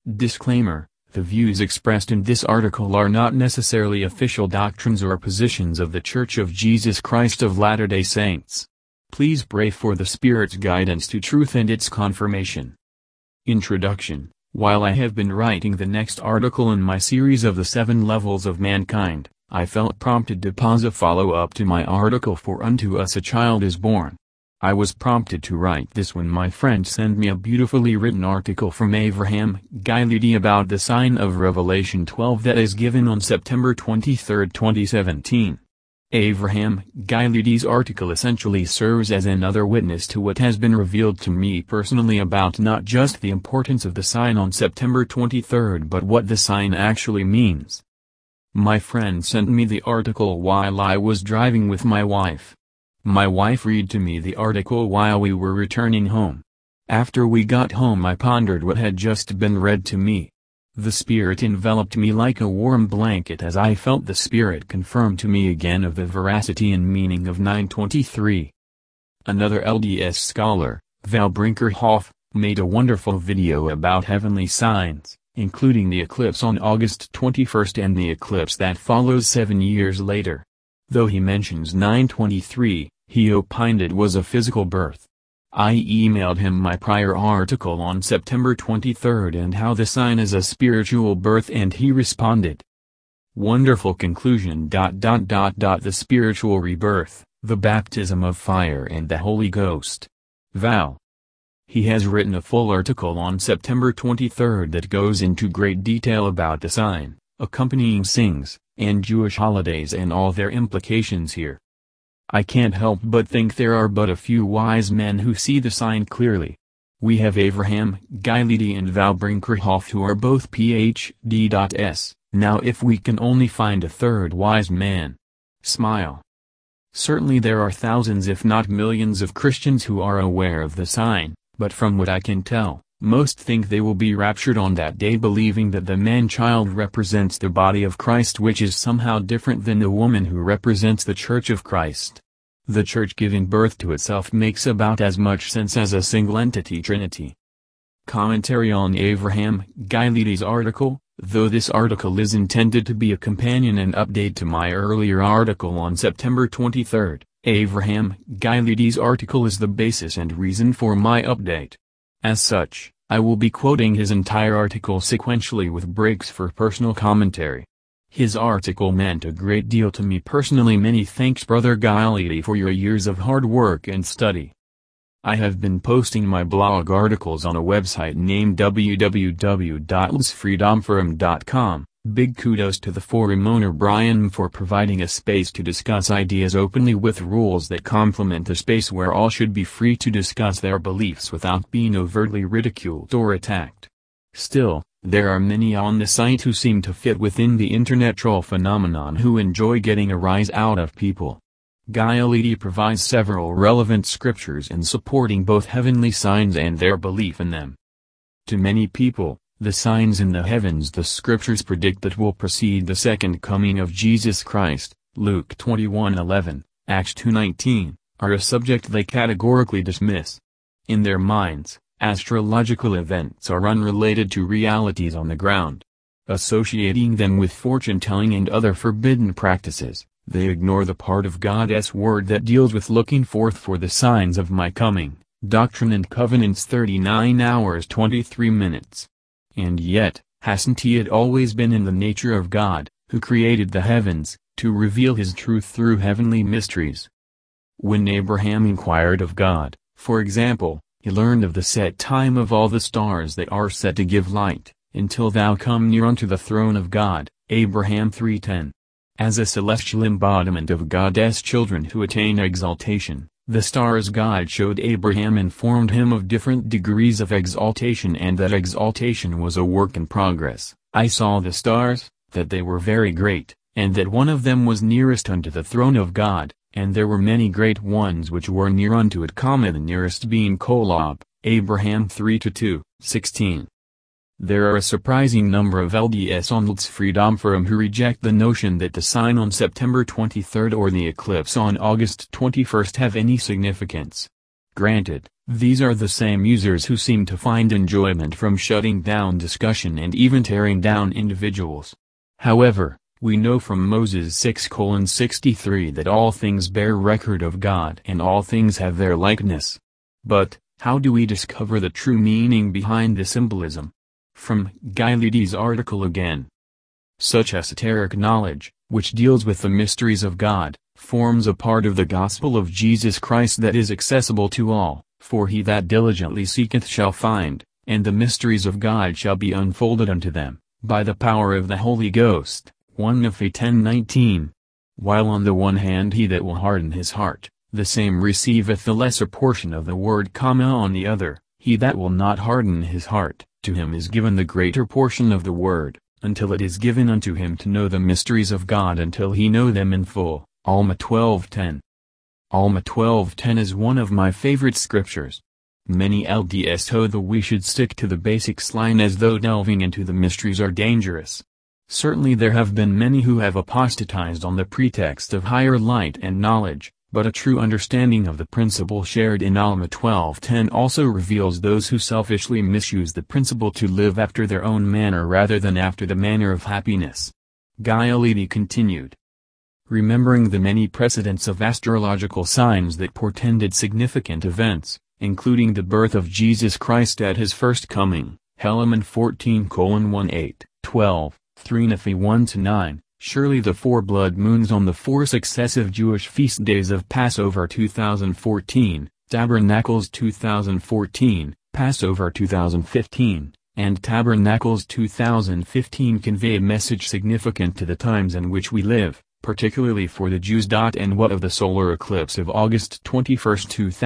Disclaimer: the views expressed in this article are not necessarily official doctrines or positions of The Church of Jesus Christ of Latter-day Saints. Please pray for the Spirit's guidance to truth and its confirmation. Introduction: while I have been writing the next article in my series of the 7 levels of mankind, I felt prompted to pause a follow-up to my article "For unto us a child is born." I was prompted to write this when my friend sent me a beautifully written article from Avraham Gileadi about the sign of Revelation 12 that is given on September 23, 2017. Avraham Gileadi's article essentially serves as another witness to what has been revealed to me personally about not just the importance of the sign on September 23 but what the sign actually means. My friend sent me the article while I was driving with my wife. My wife read to me the article while we were returning home. After we got home I pondered what had just been read to me. The Spirit enveloped me like a warm blanket as I felt the Spirit confirm to me again of the veracity and meaning of 9:23. Another LDS scholar, Val Brinkerhoff, made a wonderful video about heavenly signs, including the eclipse on August 21 and the eclipse that follows 7 years later. Though he mentions 9:23, he opined it was a physical birth. I emailed him my prior article on September 23 and how the sign is a spiritual birth, and he responded. Wonderful conclusion. The spiritual rebirth, the baptism of fire and the Holy Ghost. Val. He has written a full article on September 23 that goes into great detail about the sign, accompanying sings, and Jewish holidays and all their implications here. I can't help but think there are but a few wise men who see the sign clearly. We have Avraham Gileadi and Val Brinkerhoff, who are both PhD.s. Now if we can only find a third wise man. Smile. Certainly there are thousands if not millions of Christians who are aware of the sign, but from what I can tell, most think they will be raptured on that day, believing that the man-child represents the body of Christ, which is somehow different than the woman who represents the Church of Christ. The Church giving birth to itself makes about as much sense as a single entity Trinity. Commentary on Avraham Gileadi's article: though this article is intended to be a companion and update to my earlier article on September 23, Avraham Gileadi's article is the basis and reason for my update. As such, I will be quoting his entire article sequentially with breaks for personal commentary. His article meant a great deal to me personally. Many thanks, Brother Gileadi, for your years of hard work and study. I have been posting my blog articles on a website named www.lsfreedomforum.com. Big kudos to the forum owner Brian for providing a space to discuss ideas openly with rules that complement a space where all should be free to discuss their beliefs without being overtly ridiculed or attacked. Still, there are many on the site who seem to fit within the internet troll phenomenon, who enjoy getting a rise out of people. Gileadi provides several relevant scriptures in supporting both heavenly signs and their belief in them. To many people, the signs in the heavens the scriptures predict that will precede the second coming of Jesus Christ, Luke 21:11, Acts 2:19, are a subject they categorically dismiss. In their minds, astrological events are unrelated to realities on the ground. Associating them with fortune-telling and other forbidden practices, they ignore the part of God's word that deals with looking forth for the signs of my coming, Doctrine and Covenants 39 hours 23 minutes. And yet, hasn't it always been in the nature of God, who created the heavens, to reveal his truth through heavenly mysteries? When Abraham inquired of God, for example, he learned of the set time of all the stars that are set to give light, until thou come near unto the throne of God, Abraham 3:10. As a celestial embodiment of God's children who attain exaltation, the stars God showed Abraham informed him of different degrees of exaltation, and that exaltation was a work in progress. I saw the stars, that they were very great, and that one of them was nearest unto the throne of God, and there were many great ones which were near unto it, the nearest being Kolob, Abraham 3:2, 16. There are a surprising number of LDS on Let's Freedom Forum who reject the notion that the sign on September 23 or the eclipse on August 21 have any significance. Granted, these are the same users who seem to find enjoyment from shutting down discussion and even tearing down individuals. However, we know from Moses 6:63 that all things bear record of God and all things have their likeness. But, how do we discover the true meaning behind this symbolism? From Guylides' article again. Such esoteric knowledge, which deals with the mysteries of God, forms a part of the gospel of Jesus Christ that is accessible to all, for he that diligently seeketh shall find, and the mysteries of God shall be unfolded unto them, by the power of the Holy Ghost. 1 Nephi 10:19. While on the one hand he that will harden his heart, the same receiveth the lesser portion of the word, on the other, he that will not harden his heart, to him is given the greater portion of the word, until it is given unto him to know the mysteries of God until he know them in full. Alma 12:10. Alma 12:10 is one of my favorite scriptures. Many LDS hold that we should stick to the basics line as though delving into the mysteries are dangerous. Certainly there have been many who have apostatized on the pretext of higher light and knowledge, but a true understanding of the principle shared in Alma 12:10 also reveals those who selfishly misuse the principle to live after their own manner rather than after the manner of happiness. Guylides continued. Remembering the many precedents of astrological signs that portended significant events, including the birth of Jesus Christ at his first coming, Helaman 14:18, 12, 3 Nephi 1-9, surely the 4 blood moons on the 4 successive Jewish feast days of Passover 2014, Tabernacles 2014, Passover 2015, and Tabernacles 2015 convey a message significant to the times in which we live, particularly for the Jews. And what of the solar eclipse of August 21,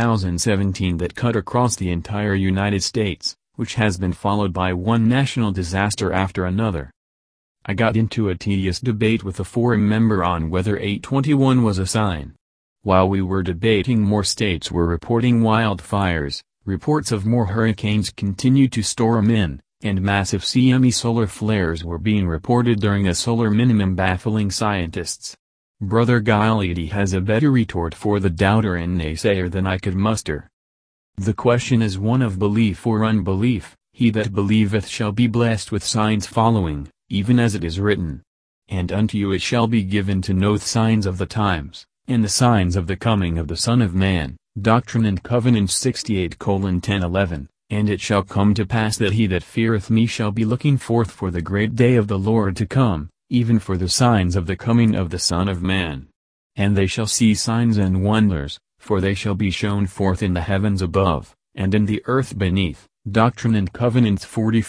2017 that cut across the entire United States, which has been followed by one national disaster after another? I got into a tedious debate with a forum member on whether 821 was a sign. While we were debating, more states were reporting wildfires, reports of more hurricanes continued to storm in, and massive CME solar flares were being reported during a solar minimum, baffling scientists. Brother Guylides has a better retort for the doubter and naysayer than I could muster. The question is one of belief or unbelief. He that believeth shall be blessed with signs following, even as it is written. And unto you it shall be given to know the signs of the times, and the signs of the coming of the Son of Man. Doctrine and Covenants 68:10-11. And it shall come to pass that he that feareth me shall be looking forth for the great day of the Lord to come, even for the signs of the coming of the Son of Man. And they shall see signs and wonders, for they shall be shown forth in the heavens above, and in the earth beneath. Doctrine and Covenants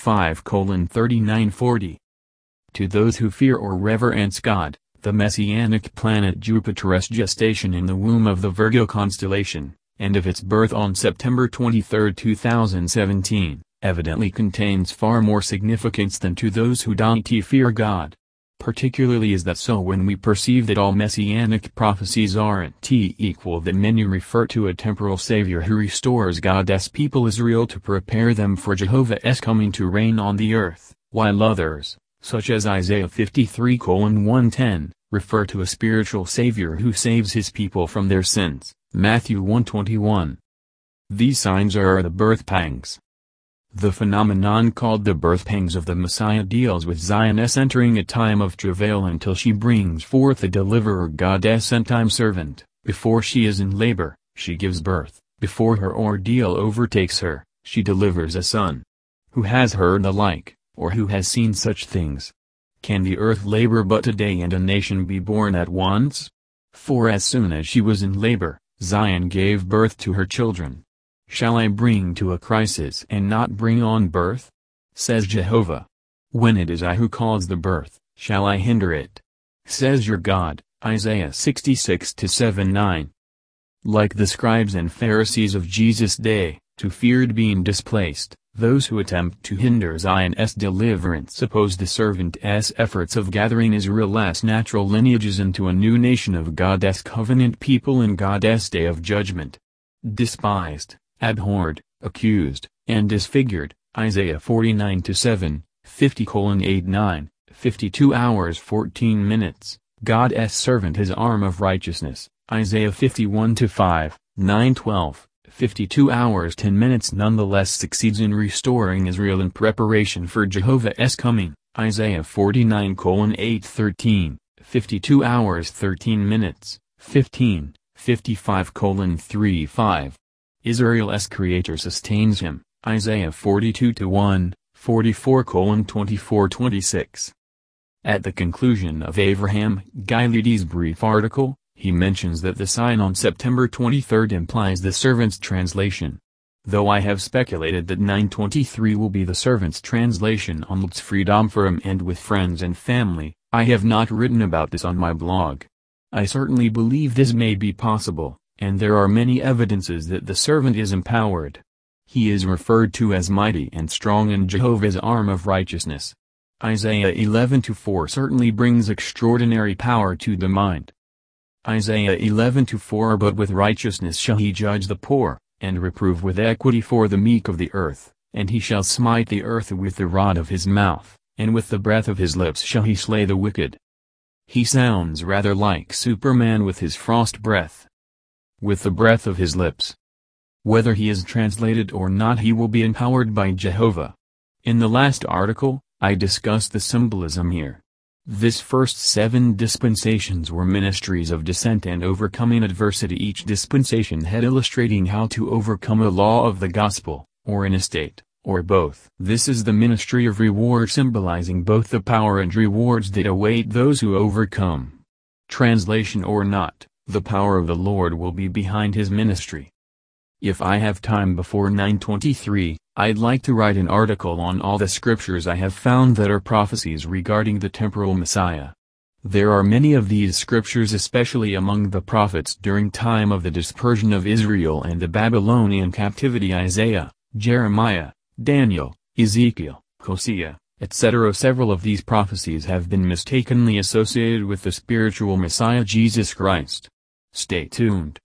45:39-40. To those who fear or reverence God, the messianic planet Jupiter's gestation in the womb of the Virgo constellation, and of its birth on September 23, 2017, evidently contains far more significance than to those who don't fear God. Particularly is that so when we perceive that all messianic prophecies aren't equal, that many refer to a temporal Savior who restores God's people Israel to prepare them for Jehovah's coming to reign on the earth, while others, such as Isaiah 53:1-10, refer to a spiritual Savior who saves his people from their sins. Matthew 1:21. These signs are the birth pangs. The phenomenon called the birth pangs of the Messiah deals with Zioness entering a time of travail until she brings forth a deliverer, God's end-time servant. Before she is in labor, she gives birth. Before her ordeal overtakes her, she delivers a son. Who has heard the like, or who has seen such things? Can the earth labor but a day and a nation be born at once? For as soon as she was in labor, Zion gave birth to her children. Shall I bring to a crisis and not bring on birth? Says Jehovah. When it is I who cause the birth, shall I hinder it? Says your God. Isaiah 66:7-9. Like the scribes and Pharisees of Jesus' day, who feared being displaced, those who attempt to hinder Zion's deliverance oppose the servant's efforts of gathering Israel's natural lineages into a new nation of God's covenant people in God's day of judgment. Despised, abhorred, accused, and disfigured, Isaiah 49:7, 50:8-9, 52 hours 14 minutes, God's servant his arm of righteousness, Isaiah 51:5, 9:12, 52 hours 10 minutes nonetheless succeeds in restoring Israel in preparation for Jehovah's coming, Isaiah 49:8-13, 52 hours 13 minutes, 15, 55:3-5. Israel's Creator sustains him, Isaiah 42:1, 44:24-26. At the conclusion of Avraham Gilead's brief article, he mentions that the sign on September 23 implies the servant's translation. Though I have speculated that 923 will be the servant's translation on Let's Freedom Forum and with friends and family, I have not written about this on my blog. I certainly believe this may be possible, and there are many evidences that the servant is empowered. He is referred to as mighty and strong in Jehovah's arm of righteousness. Isaiah 11:4 certainly brings extraordinary power to the mind. Isaiah 11:4 But with righteousness shall he judge the poor, and reprove with equity for the meek of the earth, and he shall smite the earth with the rod of his mouth, and with the breath of his lips shall he slay the wicked. He sounds rather like Superman with his frost breath. With the breath of his lips. Whether he is translated or not, he will be empowered by Jehovah. In the last article, I discussed the symbolism here. This first 7 dispensations were ministries of descent and overcoming adversity, each dispensation head illustrating how to overcome a law of the gospel, or an estate, or both. This is the ministry of reward, symbolizing both the power and rewards that await those who overcome. Translation or not, the power of the Lord will be behind his ministry. If I have time before 923, I'd like to write an article on all the scriptures I have found that are prophecies regarding the temporal Messiah. There are many of these scriptures, especially among the prophets during time of the dispersion of Israel and the Babylonian captivity: Isaiah, Jeremiah, Daniel, Ezekiel, Hosea, etc. Several of these prophecies have been mistakenly associated with the spiritual Messiah Jesus Christ. Stay tuned.